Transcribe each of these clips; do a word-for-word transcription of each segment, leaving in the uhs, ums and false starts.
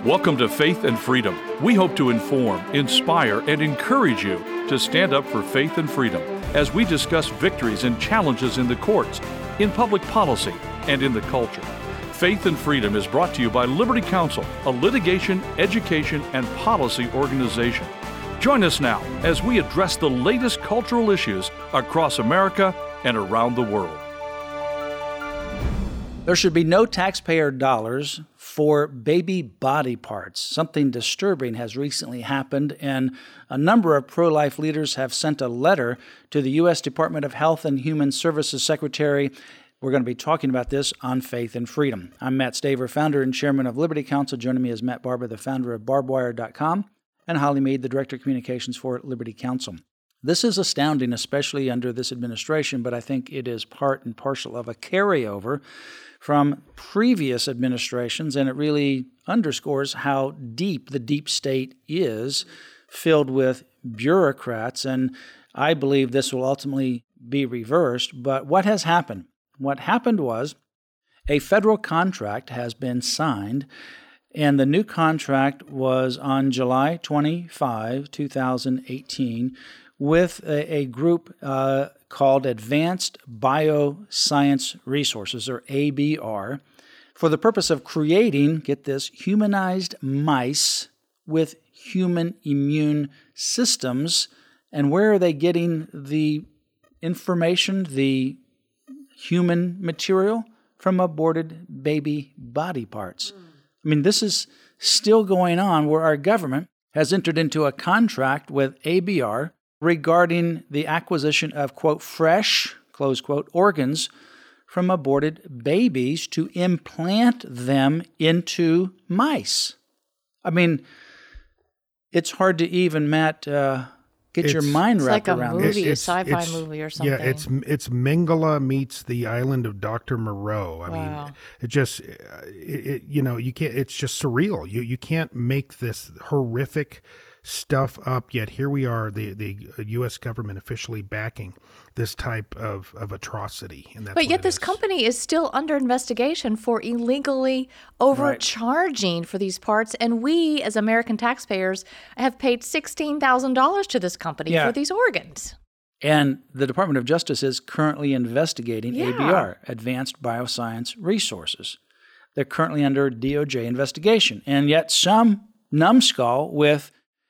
Welcome to Faith and Freedom. We hope to inform, inspire, and encourage you to stand up for faith and freedom as we discuss victories and challenges in the courts, in public policy, and in the culture. Faith and Freedom is brought to you by Liberty Counsel, a litigation, education, and policy organization. Join us now as we address the latest cultural issues across America and around the world. There should be no taxpayer dollars for baby body parts. Something disturbing has recently happened, and a number of pro-life leaders have sent a letter to the U S Department of Health and Human Services Secretary. We're going to be talking about this on Faith and Freedom. I'm Matt Staver, founder and chairman of Liberty Counsel. Joining me is Matt Barber, the founder of barbed wire dot com, and Holly Mead, the director of communications for Liberty Counsel. This is astounding, especially under this administration, but I think it is part and parcel of a carryover from previous administrations, and it really underscores how deep the deep state is, filled with bureaucrats, and I believe this will ultimately be reversed. But what has happened? What happened was a federal contract has been signed, and the new contract was on July twenty-fifth, twenty eighteen, with a, a group uh, called Advanced Bioscience Resources, or A B R, for the purpose of creating, get this, humanized mice with human immune systems. And where are they getting the information, the human material? From aborted baby body parts. Mm. I mean, this is still going on where our government has entered into a contract with A B R regarding the acquisition of, quote, fresh, close quote, organs from aborted babies to implant them into mice. I mean, it's hard to even, Matt, uh, get it's, your mind it's wrapped like around movie, this. a sci-fi movie or something. Yeah, it's it's Mengele meets the island of Doctor Moreau. I wow. mean, it just, it, it, you know, you can't, it's just surreal. You you can't make this horrific stuff up, yet here we are, the, the U S government officially backing this type of, of atrocity. And that's but yet this is. company is still under investigation for illegally overcharging right. for these parts, and we, as American taxpayers, have paid sixteen thousand dollars to this company yeah. for these organs. And the Department of Justice is currently investigating yeah. A B R, Advanced Bioscience Resources. They're currently under D O J investigation. And yet some numbskull with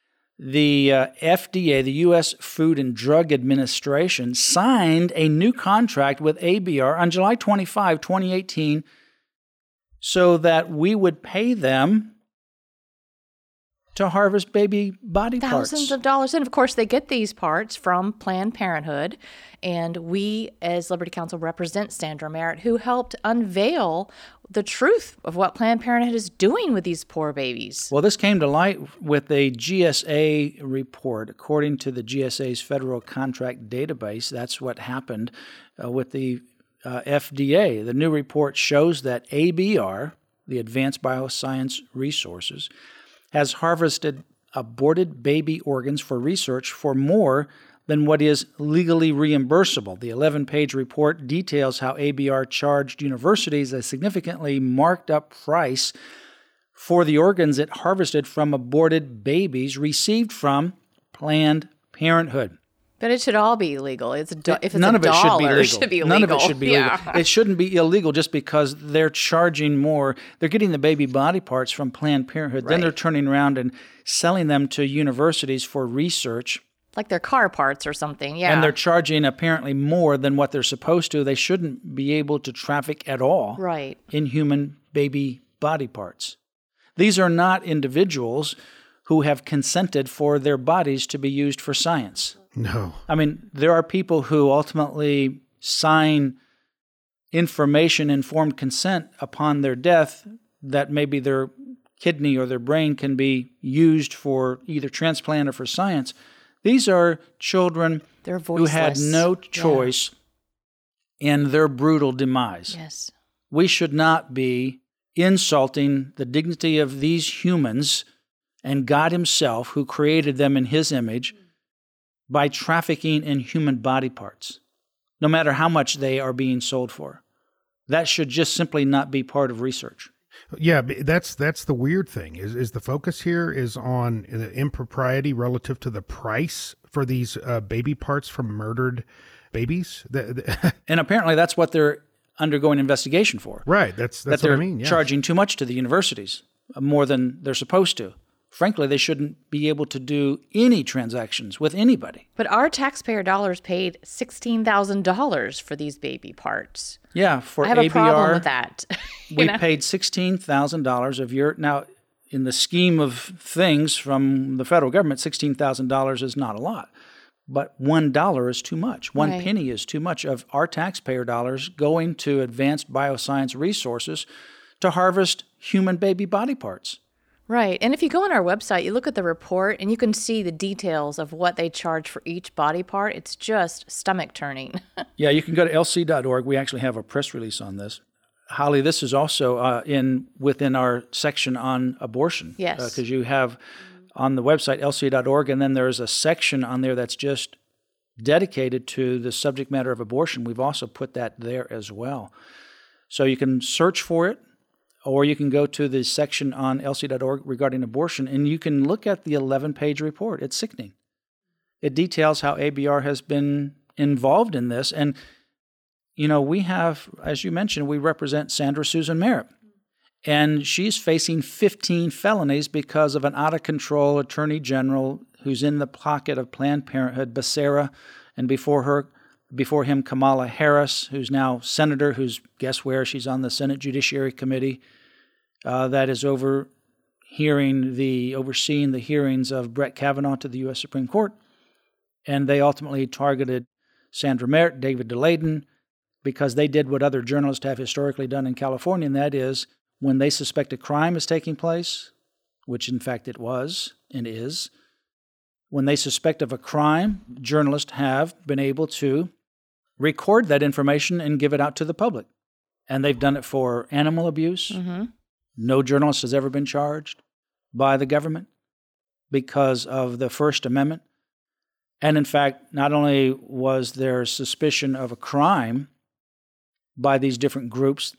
the uh, F D A, the U S Food and Drug Administration, signed a new contract with A B R on July twenty-fifth, twenty eighteen, so that we would pay them to harvest baby body Thousands parts. Thousands of dollars. And of course, they get these parts from Planned Parenthood. And we, as Liberty Counsel, represent Sandra Merritt, who helped unveil the truth of what Planned Parenthood is doing with these poor babies. Well, this came to light with a G S A report. According to the G S A's Federal Contract Database, that's what happened uh, with the uh, F D A. The new report shows that A B R, the Advanced Bioscience Resources, has harvested aborted baby organs for research for more than what is legally reimbursable. The eleven-page report details how A B R charged universities a significantly marked up price for the organs it harvested from aborted babies received from Planned Parenthood. But it should all be illegal. It's a do- if it's None a of it dollar, should be legal. it should be illegal. None of it should be yeah. legal. It shouldn't be illegal just because they're charging more. They're getting the baby body parts from Planned Parenthood. Right. Then they're turning around and selling them to universities for research. Like they're car parts or something, yeah. And they're charging apparently more than what they're supposed to. They shouldn't be able to traffic at all right. in human baby body parts. These are not individuals who have consented for their bodies to be used for science. No. I mean, there are people who ultimately sign information-informed consent upon their death that maybe their kidney or their brain can be used for either transplant or for science. These are children who had no choice yeah. in their brutal demise. Yes. We should not be insulting the dignity of these humans and God Himself, who created them in His image, by trafficking in human body parts, no matter how much they are being sold for. That should just simply not be part of research. Yeah, but that's that's the weird thing. Is is the focus here is on the impropriety relative to the price for these uh, baby parts from murdered babies? The, the and apparently that's what they're undergoing investigation for. Right. That's that's that what they're I mean. Yes. charging too much to the universities, more than they're supposed to. Frankly, they shouldn't be able to do any transactions with anybody. But our taxpayer dollars paid sixteen thousand dollars for these baby parts. Yeah, for I have A B R, a problem with that. we know? paid sixteen thousand dollars of your... Now, in the scheme of things from the federal government, sixteen thousand dollars is not a lot. But one dollar is too much. One Right. penny is too much of our taxpayer dollars going to advanced bioscience resources to harvest human baby body parts. Right. And if you go on our website, you look at the report and you can see the details of what they charge for each body part. It's just stomach turning. Yeah, you can go to L C dot org. We actually have a press release on this. Holly, this is also uh, in within our section on abortion. Yes. Because uh, you have on the website L C dot org, and then there's a section on there that's just dedicated to the subject matter of abortion. We've also put that there as well. So you can search for it, or you can go to the section on L C dot org regarding abortion, and you can look at the eleven-page report. It's sickening. It details how A B R has been involved in this. And, you know, we have, as you mentioned, we represent Sandra Susan Merritt. And she's facing fifteen felonies because of an out-of-control attorney general who's in the pocket of Planned Parenthood, Becerra, and before her, before him, Kamala Harris, who's now senator, who's, guess where, she's on the Senate Judiciary Committee uh, that is overhearing the, overseeing the hearings of Brett Kavanaugh to the U S Supreme Court. And they ultimately targeted Sandra Merritt, David DeLayden, because they did what other journalists have historically done in California, and that is when they suspect a crime is taking place, which in fact it was and is, when they suspect of a crime, journalists have been able to record that information and give it out to the public. And they've done it for animal abuse. Mm-hmm. No journalist has ever been charged by the government because of the First Amendment. And in fact, not only was there suspicion of a crime by these different groups,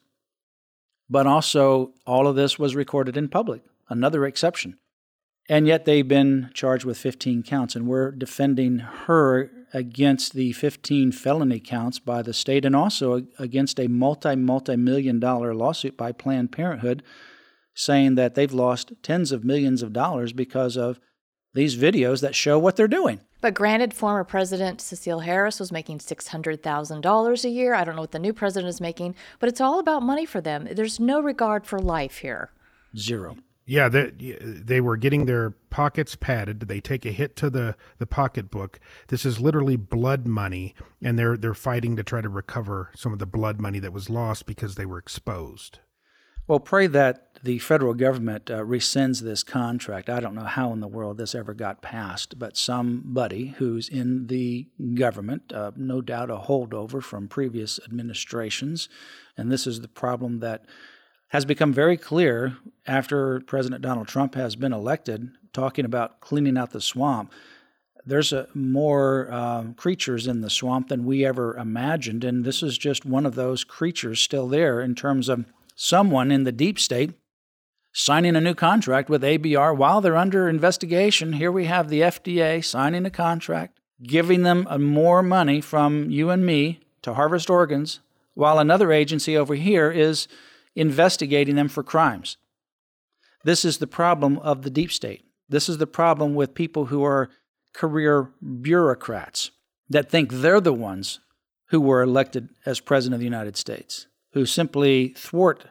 but also all of this was recorded in public, another exception. And yet they've been charged with fifteen counts, and we're defending her against the fifteen felony counts by the state and also against a multi, multi-million dollar lawsuit by Planned Parenthood saying that they've lost tens of millions of dollars because of these videos that show what they're doing. But granted, former President Cecile Harris was making six hundred thousand dollars a year. I don't know what the new president is making, but it's all about money for them. There's no regard for life here. Zero. Yeah, they, they were getting their pockets padded. They take a hit to the, the pocketbook. This is literally blood money, and they're they're fighting to try to recover some of the blood money that was lost because they were exposed. Well, pray that the federal government uh, rescinds this contract. I don't know how in the world this ever got passed, but somebody who's in the government, uh, no doubt a holdover from previous administrations, and this is the problem that has become very clear after President Donald Trump has been elected, talking about cleaning out the swamp. There's a, more uh, creatures in the swamp than we ever imagined, and this is just one of those creatures still there in terms of someone in the deep state signing a new contract with A B R while they're under investigation. Here we have the F D A signing a contract, giving them more money from you and me to harvest organs, while another agency over here is investigating them for crimes. This is the problem of the deep state. This is the problem with people who are career bureaucrats that think they're the ones who were elected as President of the United States, who simply thwart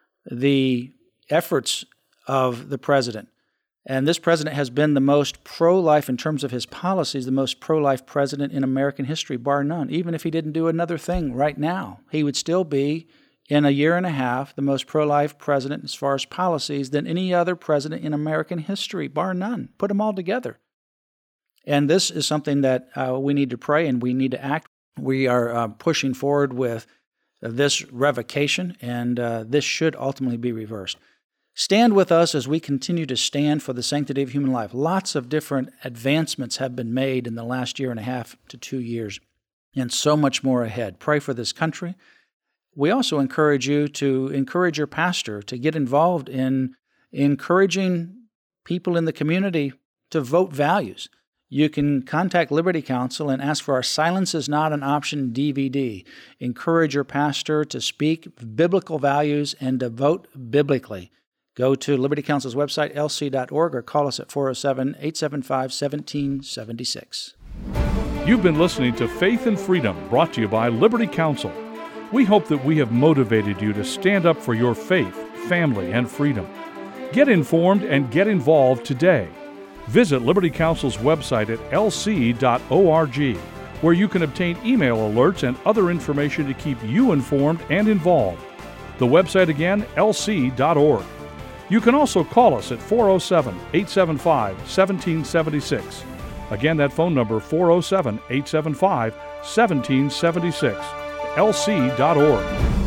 the efforts of the president. And this president has been the most pro-life in terms of his policies, the most pro-life president in American history, bar none. Even if he didn't do another thing right now, he would still be, in a year and a half, the most pro-life president as far as policies than any other president in American history, bar none. Put them all together. And this is something that uh, we need to pray and we need to act. We are uh, pushing forward with this revocation, and uh, this should ultimately be reversed. Stand with us as we continue to stand for the sanctity of human life. Lots of different advancements have been made in the last year and a half to two years, and so much more ahead. Pray for this country. we also encourage you to encourage your pastor to get involved in encouraging people in the community to vote values. You can contact Liberty Counsel and ask for our Silence is Not an Option D V D. Encourage your pastor to speak biblical values and to vote biblically. Go to Liberty Counsel's website, L C dot org, or call us at four oh seven, eight seven five, one seven seven six. You've been listening to Faith and Freedom, brought to you by Liberty Counsel. We hope that we have motivated you to stand up for your faith, family, and freedom. Get informed and get involved today. Visit Liberty Counsel's website at L C dot org, where you can obtain email alerts and other information to keep you informed and involved. The website again, L C dot org. You can also call us at four oh seven, eight seven five, one seven seven six. Again, that phone number, four oh seven, eight seven five, one seven seven six. L C dot org.